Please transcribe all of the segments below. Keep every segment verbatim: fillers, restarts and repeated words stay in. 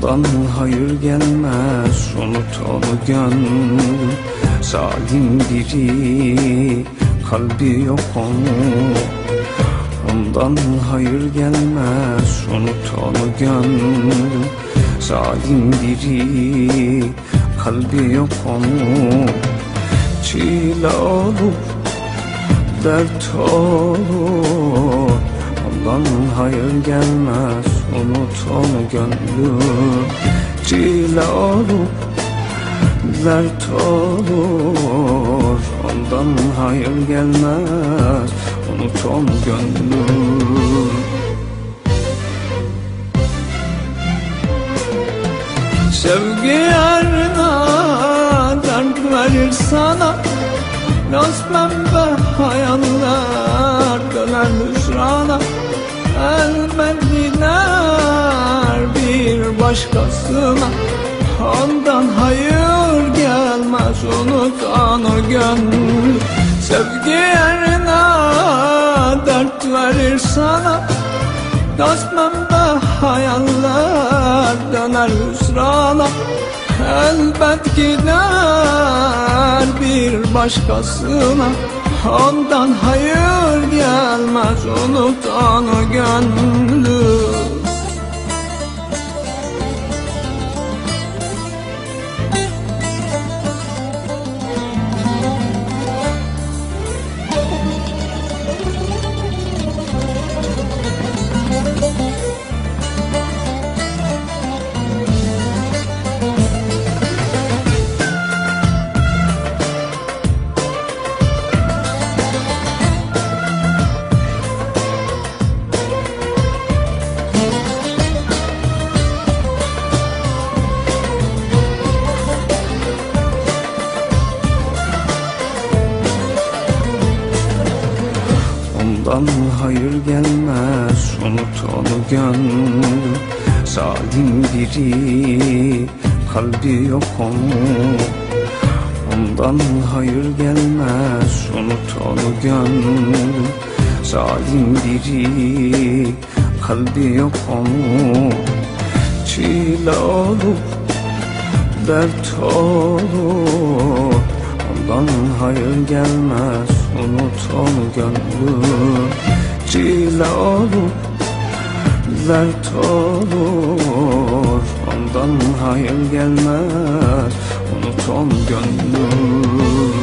Ondan hayır gelmez, unut onu gönlüm. Zalim biri, kalbi yok onun. Ondan hayır gelmez, unut onu gönlüm. Zalim biri, kalbi yok onun. Çile olur, dert olur. Ondan hayır gelmez, unut onu gönlüm. Çile olur, dert olur. Ondan hayır gelmez, unut onu gönlüm. Sevgi yarına dert verir sana. Naz pembe hayaller döner hüsrana. Elbet gider bir başkasına. Ondan hayır gelmez, unut onu gönlüm. Sevgi yerine dert verir sana. Naz pembe hayaller döner hüsrana. Elbet gider bir başkasına. Ondan hayır gelmez, unut onu gönlüm. Ondan hayır gelmez, unut onu gönlüm. Zalim biri, kalbi yok onun. Ondan hayır gelmez, unut onu gönlüm. Zalim biri, kalbi yok onun. Çile olur, dert olur. Ondan hayır gelmez, unut onu gönlüm. Çile olur, dert olur. Ondan hayır gelmez, unut onu gönlüm.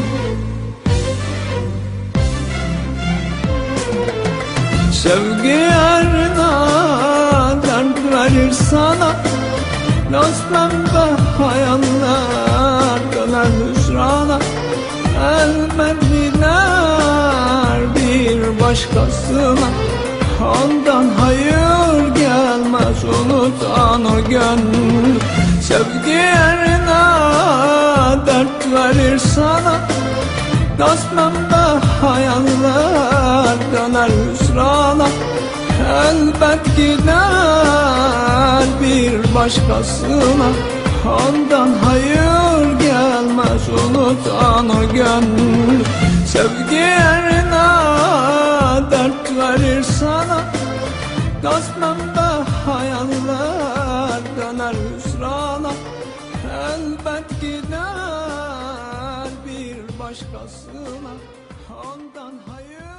Sevgi yerine dert verir sana. Naz pembe hayaller döner hüsrana. Elbet gider bir başkasına. Ondan hayır gelmez, unut onu gönlüm. Sevgi yerine dert verir sana. Naz pembe hayaller döner hüsrana. Elbet gider bir başkasına. Ondan hayır gelmez, unut onu gönlüm. Sevgi yerine dert verir sana. Naz pembe hayaller döner hüsrana. Elbet gider bir başkasına. Ondan hayır